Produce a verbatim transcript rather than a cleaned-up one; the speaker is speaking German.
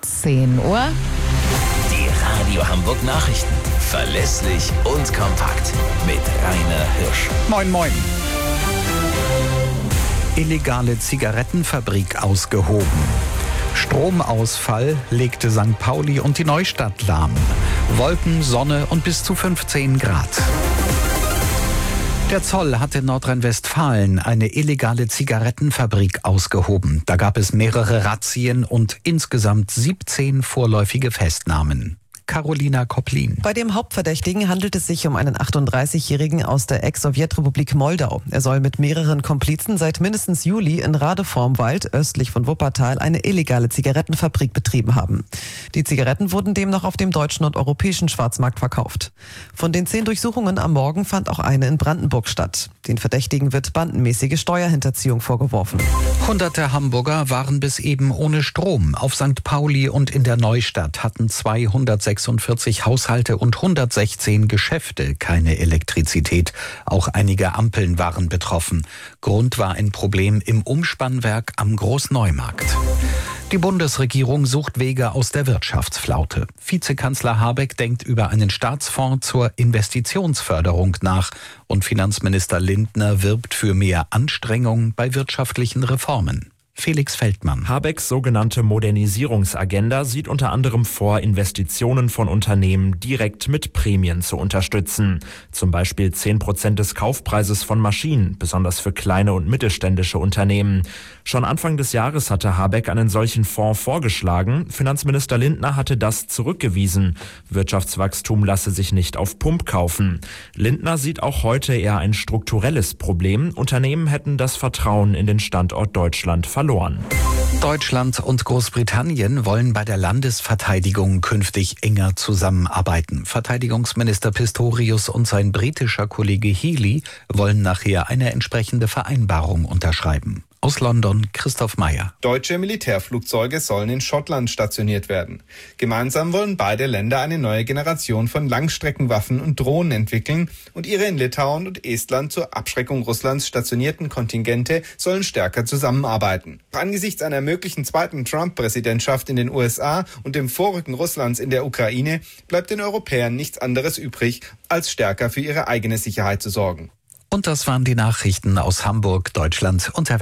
zehn Uhr. Die Radio Hamburg Nachrichten. Verlässlich und kompakt. Mit Rainer Hirsch. Moin, moin. Illegale Zigarettenfabrik ausgehoben. Stromausfall legte Sankt Pauli und die Neustadt lahm. Wolken, Sonne und bis zu fünfzehn Grad. Der Zoll hat in Nordrhein-Westfalen eine illegale Zigarettenfabrik ausgehoben. Da gab es mehrere Razzien und insgesamt siebzehn vorläufige Festnahmen. Carolina Koplin. Bei dem Hauptverdächtigen handelt es sich um einen achtunddreißigjährigen aus der Ex-Sowjetrepublik Moldau. Er soll mit mehreren Komplizen seit mindestens Juli in Radevormwald, östlich von Wuppertal, eine illegale Zigarettenfabrik betrieben haben. Die Zigaretten wurden demnach auf dem deutschen und europäischen Schwarzmarkt verkauft. Von den zehn Durchsuchungen am Morgen fand auch eine in Brandenburg statt. Den Verdächtigen wird bandenmäßige Steuerhinterziehung vorgeworfen. Hunderte Hamburger waren bis eben ohne Strom. Auf Sankt Pauli und in der Neustadt hatten zweihundertsechsundvierzig Haushalte und hundertsechzehn Geschäfte keine Elektrizität. Auch einige Ampeln waren betroffen. Grund war ein Problem im Umspannwerk am Großneumarkt. Die Bundesregierung sucht Wege aus der Wirtschaftsflaute. Vizekanzler Habeck denkt über einen Staatsfonds zur Investitionsförderung nach und Finanzminister Lindner wirbt für mehr Anstrengung bei wirtschaftlichen Reformen. Felix Feldmann. Habecks sogenannte Modernisierungsagenda sieht unter anderem vor, Investitionen von Unternehmen direkt mit Prämien zu unterstützen. Zum Beispiel zehn Prozent des Kaufpreises von Maschinen, besonders für kleine und mittelständische Unternehmen. Schon Anfang des Jahres hatte Habeck einen solchen Fonds vorgeschlagen. Finanzminister Lindner hatte das zurückgewiesen. Wirtschaftswachstum lasse sich nicht auf Pump kaufen. Lindner sieht auch heute eher ein strukturelles Problem. Unternehmen hätten das Vertrauen in den Standort Deutschland verloren. Deutschland und Großbritannien wollen bei der Landesverteidigung künftig enger zusammenarbeiten. Verteidigungsminister Pistorius und sein britischer Kollege Healey wollen nachher eine entsprechende Vereinbarung unterschreiben. Aus London, Christoph Meyer. Deutsche Militärflugzeuge sollen in Schottland stationiert werden. Gemeinsam wollen beide Länder eine neue Generation von Langstreckenwaffen und Drohnen entwickeln und ihre in Litauen und Estland zur Abschreckung Russlands stationierten Kontingente sollen stärker zusammenarbeiten. Angesichts einer möglichen zweiten Trump-Präsidentschaft in den U S A und dem Vorrücken Russlands in der Ukraine bleibt den Europäern nichts anderes übrig, als stärker für ihre eigene Sicherheit zu sorgen. Und das waren die Nachrichten aus Hamburg, Deutschland und der Welt.